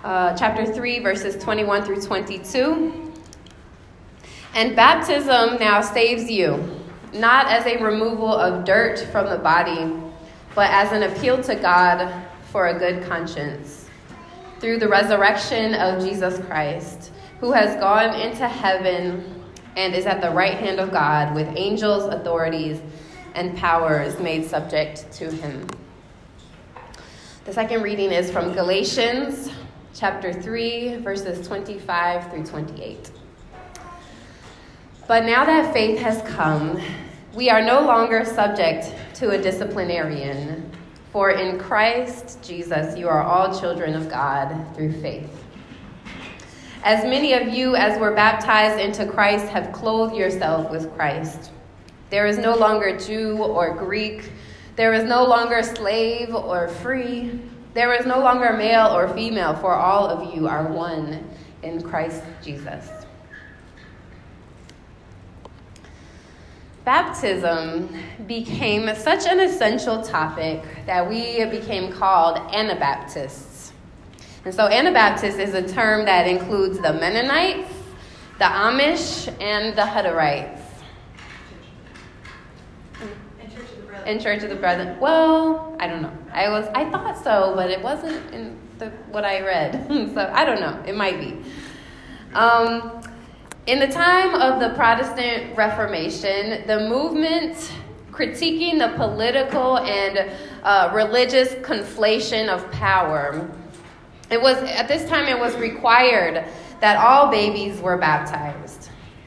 chapter 3, verses 21 through 22. And baptism now saves you, not as a removal of dirt from the body, but as an appeal to God for a good conscience, through the resurrection of Jesus Christ, who has gone into heaven and is at the right hand of God, with angels, authorities, and powers made subject to him. The second reading is from Galatians chapter 3, verses 25 through 28. But now that faith has come, we are no longer subject to a disciplinarian, for in Christ Jesus you are all children of God through faith. As many of you as were baptized into Christ have clothed yourself with Christ. There is no longer Jew or Greek. There is no longer slave or free. There is no longer male or female, for all of you are one in Christ Jesus. Baptism became such an essential topic that we became called Anabaptists. And so Anabaptist is a term that includes the Mennonites, the Amish, and the Hutterites. And Church of the Brethren. Well, I don't know. I thought so, but it wasn't in what I read. So I don't know. It might be. In the time of the Protestant Reformation, the movement critiquing the political and religious conflation of power, at this time it was required that all babies were baptized.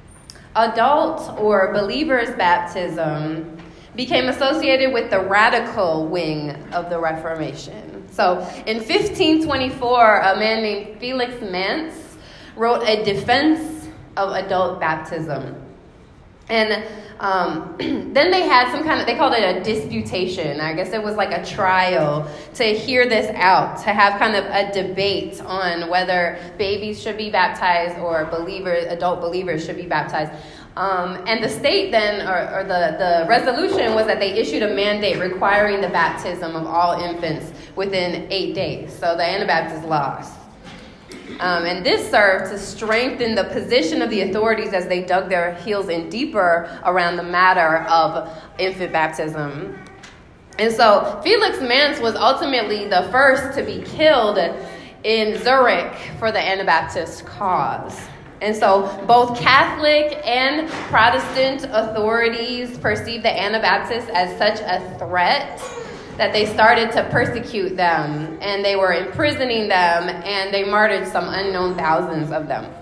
Adult or believer's baptism became associated with the radical wing of the Reformation. So in 1524, a man named Felix Manz wrote a defense of adult baptism. And then they had they called it a disputation. I guess it was like a trial to hear this out, to have kind of a debate on whether babies should be baptized or adult believers should be baptized. And the state then, or the resolution was that they issued a mandate requiring the baptism of all infants within 8 days. So the Anabaptists lost. And this served to strengthen the position of the authorities as they dug their heels in deeper around the matter of infant baptism. And so Felix Manz was ultimately the first to be killed in Zurich for the Anabaptist cause. And so both Catholic and Protestant authorities perceived the Anabaptists as such a threat that they started to persecute them, and they were imprisoning them, and they martyred some unknown thousands of them.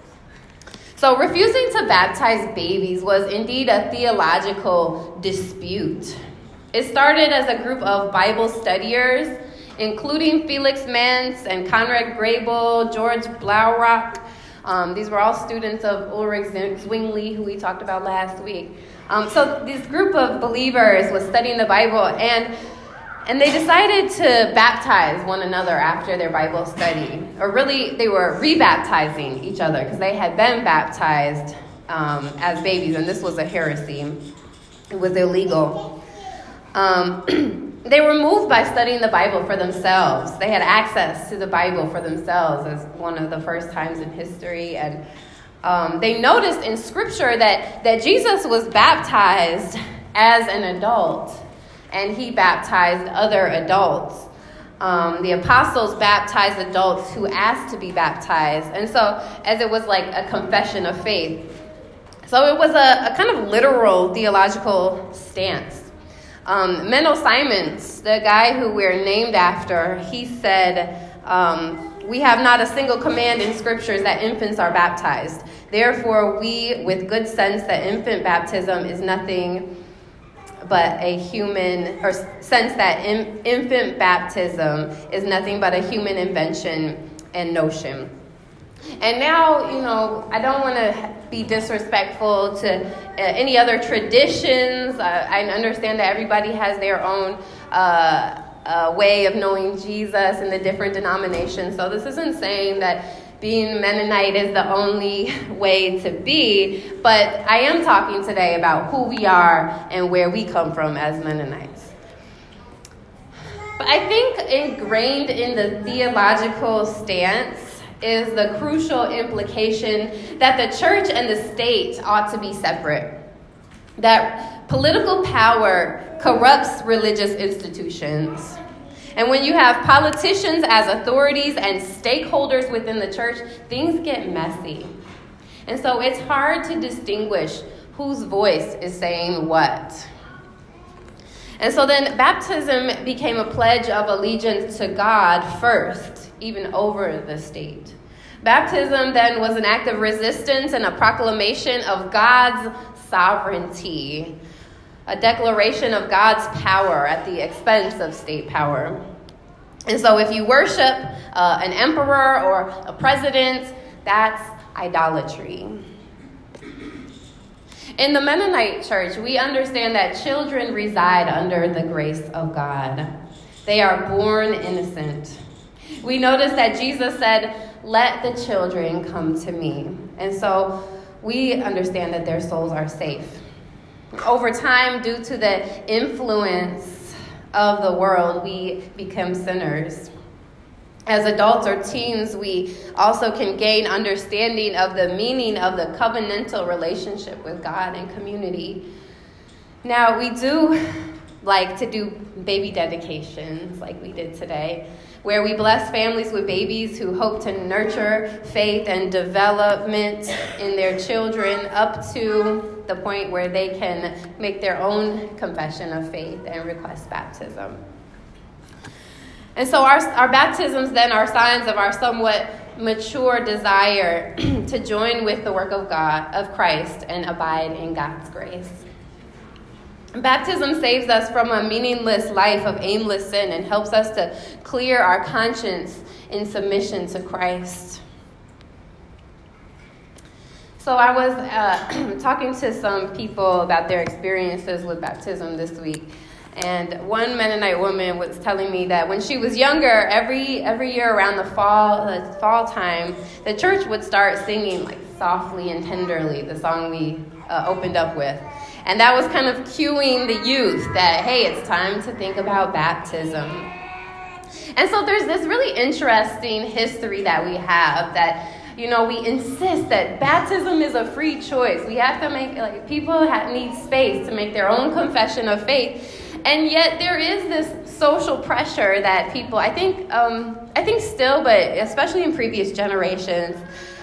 So refusing to baptize babies was indeed a theological dispute. It started as a group of Bible studiers, including Felix Manz and Conrad Grebel, George Blaurock. These were all students of Ulrich Zwingli, who we talked about last week. So this group of believers was studying the Bible, and they decided to baptize one another after their Bible study. Or really, they were rebaptizing each other because they had been baptized as babies, and this was a heresy. It was illegal. They were moved by studying the Bible for themselves. They had access to the Bible for themselves as one of the first times in history. And they noticed in Scripture that Jesus was baptized as an adult, and he baptized other adults. The apostles baptized adults who asked to be baptized. And so, as it was like a confession of faith. So it was a kind of literal theological stance. Menno Simons, the guy who we're named after, he said, we have not a single command in scriptures that infants are baptized. Therefore, we, with good sense that infant baptism is nothing but a human, or sense that infant baptism is nothing but a human invention and notion. And now, I don't want to be disrespectful to any other traditions. I understand that everybody has their own way of knowing Jesus in the different denominations. So this isn't saying that being Mennonite is the only way to be, but I am talking today about who we are and where we come from as Mennonites. But I think ingrained in the theological stance is the crucial implication that the church and the state ought to be separate. That political power corrupts religious institutions. And when you have politicians as authorities and stakeholders within the church, things get messy. And so it's hard to distinguish whose voice is saying what. And so then baptism became a pledge of allegiance to God first, even over the state. Baptism then was an act of resistance and a proclamation of God's sovereignty, a declaration of God's power at the expense of state power. And so if you worship an emperor or a president, that's idolatry. In the Mennonite church, we understand that children reside under the grace of God. They are born innocent. We notice that Jesus said, "Let the children come to me." And so we understand that their souls are safe. Over time, due to the influence of the world, we become sinners. As adults or teens, we also can gain understanding of the meaning of the covenantal relationship with God and community. Now, we do like to do baby dedications like we did today, where we bless families with babies who hope to nurture faith and development in their children up to the point where they can make their own confession of faith and request baptism. And so our baptisms then are signs of our somewhat mature desire to join with the work of God, of Christ, and abide in God's grace. Baptism saves us from a meaningless life of aimless sin and helps us to clear our conscience in submission to Christ. So I was talking to some people about their experiences with baptism this week. And one Mennonite woman was telling me that when she was younger, every year around the fall time, the church would start singing like softly and tenderly, the song we opened up with. And that was kind of cueing the youth that, hey, it's time to think about baptism. And so there's this really interesting history that we have that, we insist that baptism is a free choice. We have to make, people need space to make their own confession of faith. And yet there is this social pressure that people, I think still, but especially in previous generations.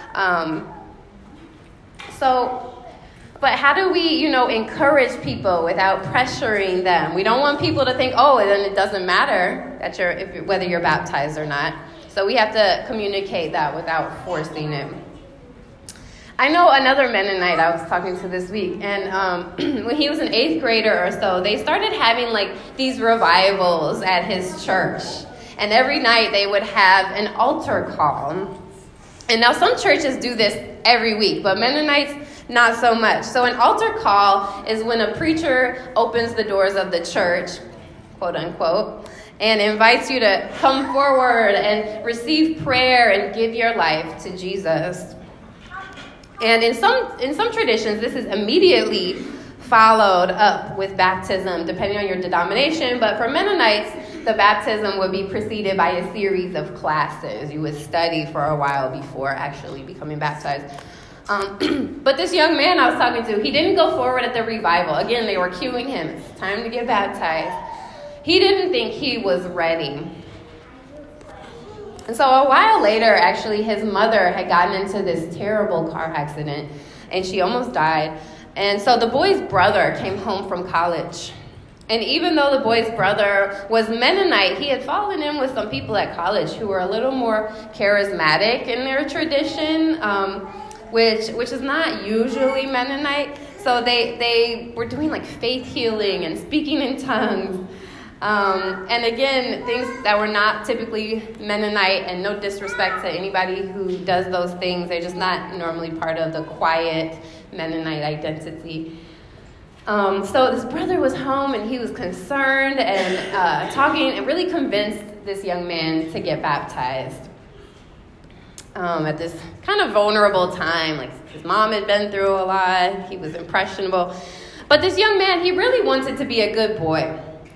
But how do we, encourage people without pressuring them? We don't want people to think, then it doesn't matter that whether you're baptized or not. So we have to communicate that without forcing it. I know another Mennonite I was talking to this week, and when he was an 8th grader or so, they started having these revivals at his church. And every night they would have an altar call. And now some churches do this every week, but Mennonites, not so much. So an altar call is when a preacher opens the doors of the church, quote unquote, and invites you to come forward and receive prayer and give your life to Jesus. And in some traditions, this is immediately followed up with baptism, depending on your denomination. But for Mennonites, the baptism would be preceded by a series of classes. You would study for a while before actually becoming baptized. But this young man I was talking to, he didn't go forward at the revival. Again, they were cueing him. It's time to get baptized. He didn't think he was ready. And so a while later, actually, his mother had gotten into this terrible car accident, and she almost died. And so the boy's brother came home from college. And even though the boy's brother was Mennonite, he had fallen in with some people at college who were a little more charismatic in their tradition, which is not usually Mennonite. So they were doing faith healing and speaking in tongues. And again, things that were not typically Mennonite, and no disrespect to anybody who does those things. They're just not normally part of the quiet Mennonite identity. So this brother was home, and he was concerned and talking and really convinced this young man to get baptized. At this kind of vulnerable time, his mom had been through a lot, he was impressionable. But this young man, he really wanted to be a good boy.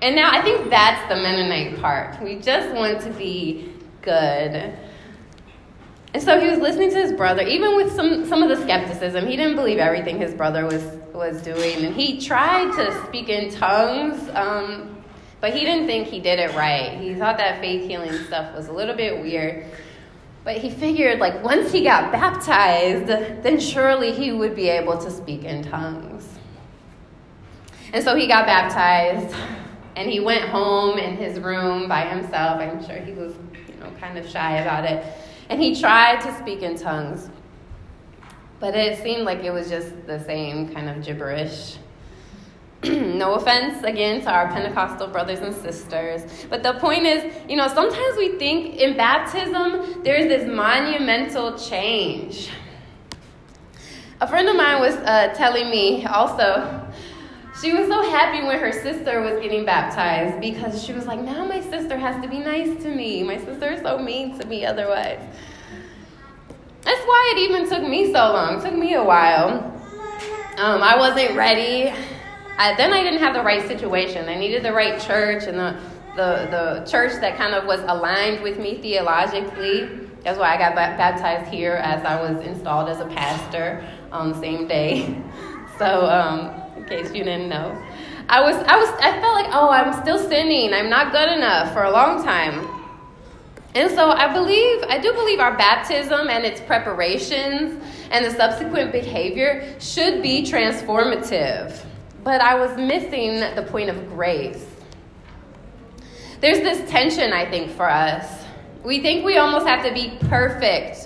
And now I think that's the Mennonite part. We just want to be good. And so he was listening to his brother, even with some of the skepticism. He didn't believe everything his brother was doing. And he tried to speak in tongues, but he didn't think he did it right. He thought that faith healing stuff was a little bit weird. But he figured, like, once he got baptized, then surely he would be able to speak in tongues. And so he got baptized, and he went home in his room by himself. I'm sure he was, kind of shy about it. And he tried to speak in tongues. But it seemed like it was just the same kind of gibberish. No offense, again, to our Pentecostal brothers and sisters. But the point is, sometimes we think in baptism, there's this monumental change. A friend of mine was telling me also, she was so happy when her sister was getting baptized because she was like, now my sister has to be nice to me. My sister is so mean to me otherwise. That's why it even took me so long. It took me a while. I wasn't ready. Then I didn't have the right situation. I needed the right church and the church that kind of was aligned with me theologically. That's why I got baptized here as I was installed as a pastor on the same day. So, in case you didn't know, I felt like, I'm still sinning. I'm not good enough for a long time. And so I do believe our baptism and its preparations and the subsequent behavior should be transformative. But I was missing the point of grace. There's this tension, I think, for us. We think we almost have to be perfect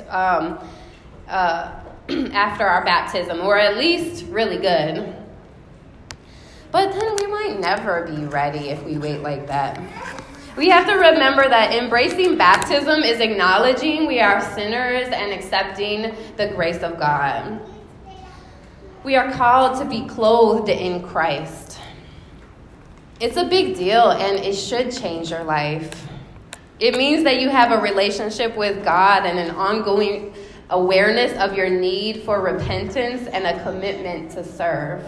after our baptism, or at least really good. But then we might never be ready if we wait like that. We have to remember that embracing baptism is acknowledging we are sinners and accepting the grace of God. We are called to be clothed in Christ. It's a big deal, and it should change your life. It means that you have a relationship with God and an ongoing awareness of your need for repentance and a commitment to serve.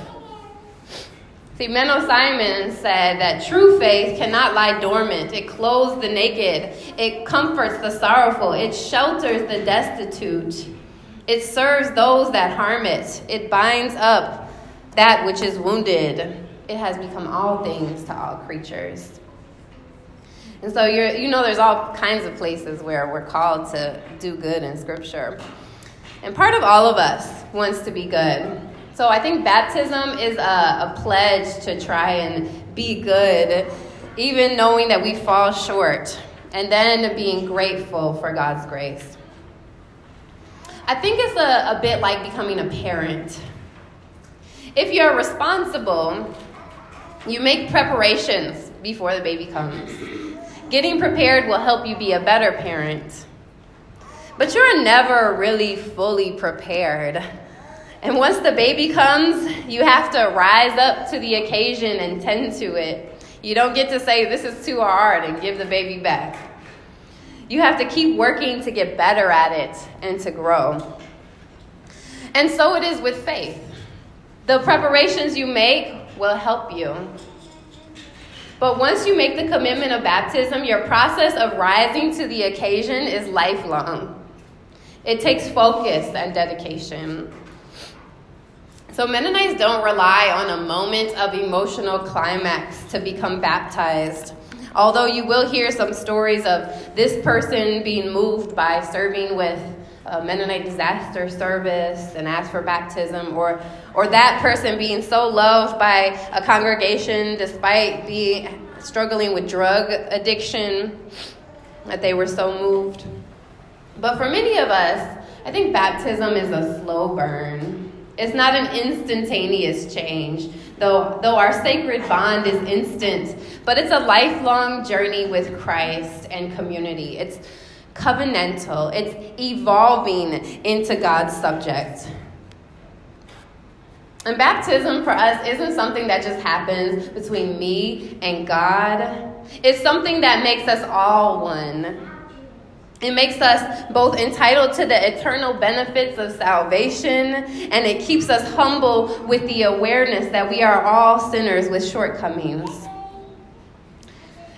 See, Menno Simon said that true faith cannot lie dormant. It clothes the naked. It comforts the sorrowful. It shelters the destitute. It serves those that harm it. It binds up that which is wounded. It has become all things to all creatures. And so there's all kinds of places where we're called to do good in Scripture. And part of all of us wants to be good. So I think baptism is a pledge to try and be good, even knowing that we fall short, and then being grateful for God's grace. I think it's a bit like becoming a parent. If you're responsible, you make preparations before the baby comes. Getting prepared will help you be a better parent. But you're never really fully prepared. And once the baby comes, you have to rise up to the occasion and tend to it. You don't get to say, this is too hard, and give the baby back. You have to keep working to get better at it and to grow. And so it is with faith. The preparations you make will help you. But once you make the commitment of baptism, your process of rising to the occasion is lifelong. It takes focus and dedication. So Mennonites don't rely on a moment of emotional climax to become baptized. Although you will hear some stories of this person being moved by serving with a Mennonite disaster service and asked for baptism, or that person being so loved by a congregation despite struggling with drug addiction that they were so moved. But for many of us, I think baptism is a slow burn. It's not an instantaneous change, though our sacred bond is instant, but it's a lifelong journey with Christ and community. It's covenantal. It's evolving into God's subject. And baptism for us isn't something that just happens between me and God. It's something that makes us all one. It makes us both entitled to the eternal benefits of salvation, and it keeps us humble with the awareness that we are all sinners with shortcomings.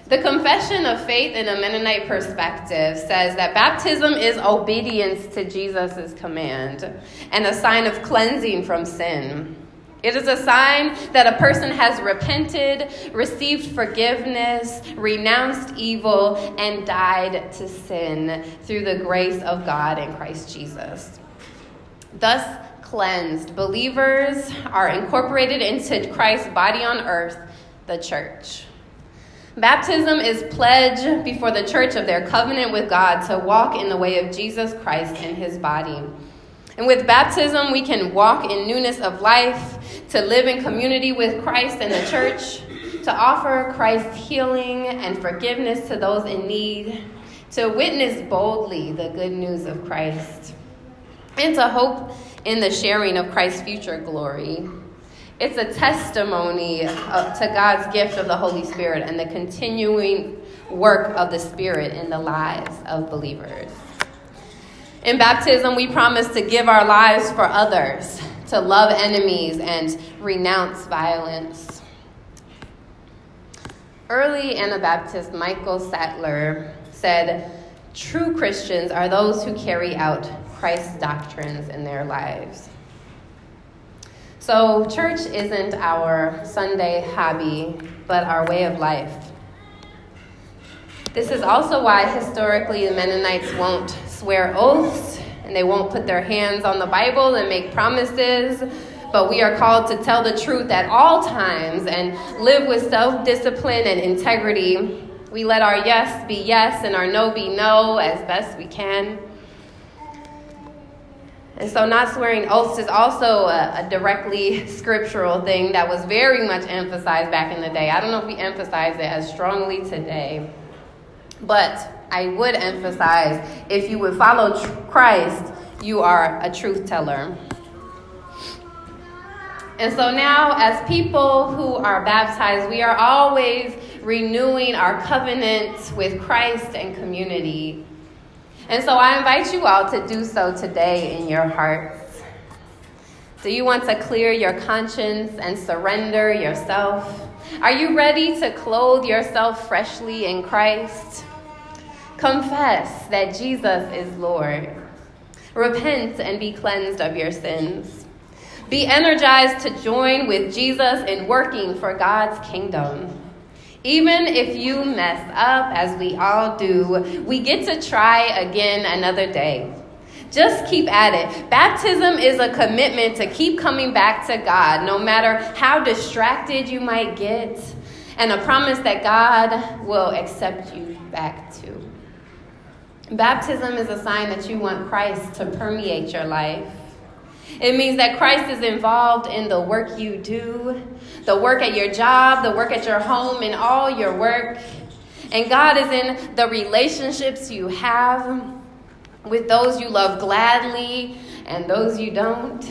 The Confession of Faith in a Mennonite Perspective says that baptism is obedience to Jesus' command and a sign of cleansing from sin. It is a sign that a person has repented, received forgiveness, renounced evil, and died to sin through the grace of God in Christ Jesus. Thus cleansed, believers are incorporated into Christ's body on earth, the church. Baptism is pledge before the church of their covenant with God to walk in the way of Jesus Christ and his body. And with baptism, we can walk in newness of life, to live in community with Christ and the church, to offer Christ's healing and forgiveness to those in need, to witness boldly the good news of Christ, and to hope in the sharing of Christ's future glory. It's a testimony to God's gift of the Holy Spirit and the continuing work of the Spirit in the lives of believers. In baptism, we promise to give our lives for others, to love enemies, and renounce violence. Early Anabaptist Michael Sattler said, "True Christians are those who carry out Christ's doctrines in their lives." So church isn't our Sunday hobby, but our way of life. This is also why historically the Mennonites won't swear oaths, and they won't put their hands on the Bible and make promises, but we are called to tell the truth at all times and live with self-discipline and integrity. We let our yes be yes and our no be no as best we can. And so not swearing oaths is also a directly scriptural thing that was very much emphasized back in the day. I don't know if we emphasize it as strongly today, but I would emphasize, if you would follow Christ, you are a truth teller. And so now, as people who are baptized, we are always renewing our covenant with Christ and community. And so I invite you all to do so today in your hearts. Do you want to clear your conscience and surrender yourself? Are you ready to clothe yourself freshly in Christ? Confess that Jesus is Lord. Repent and be cleansed of your sins. Be energized to join with Jesus in working for God's kingdom. Even if you mess up, as we all do, we get to try again another day. Just keep at it. Baptism is a commitment to keep coming back to God, no matter how distracted you might get, and a promise that God will accept you back to. Baptism is a sign that you want Christ to permeate your life. It means that Christ is involved in the work you do, the work at your job, the work at your home, and all your work. And God is in the relationships you have with those you love gladly and those you don't.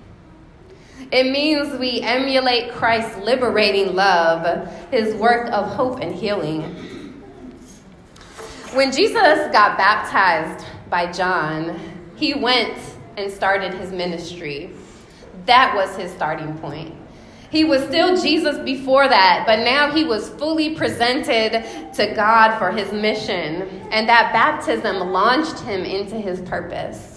It means we emulate Christ's liberating love, his work of hope and healing. When Jesus got baptized by John, he went and started his ministry. That was his starting point. He was still Jesus before that, but now he was fully presented to God for his mission, and that baptism launched him into his purpose.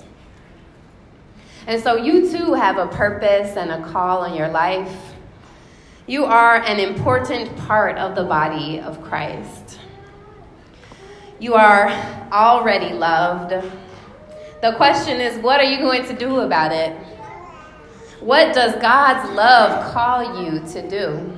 And so you too have a purpose and a call in your life. You are an important part of the body of Christ. You are already loved. The question is, what are you going to do about it? What does God's love call you to do?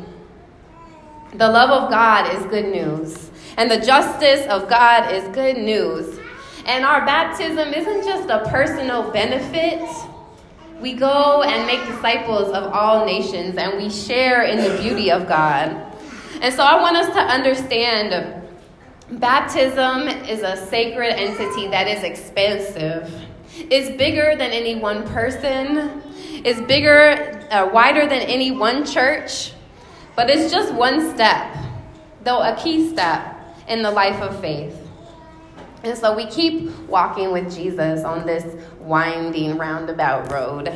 The love of God is good news, and the justice of God is good news. And our baptism isn't just a personal benefit. We go and make disciples of all nations, and we share in the beauty of God. And so I want us to understand baptism is a sacred entity that is expansive. It's bigger than any one person. It's wider than any one church. But it's just one step, though a key step in the life of faith. And so we keep walking with Jesus on this winding roundabout road.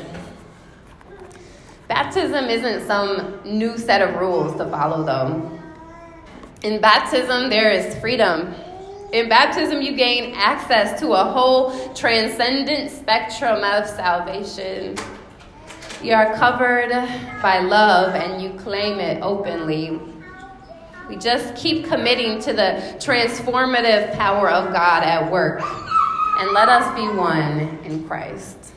Baptism isn't some new set of rules to follow, though. In baptism, there is freedom. In baptism, you gain access to a whole transcendent spectrum of salvation. You are covered by love and you claim it openly. We just keep committing to the transformative power of God at work. And let us be one in Christ.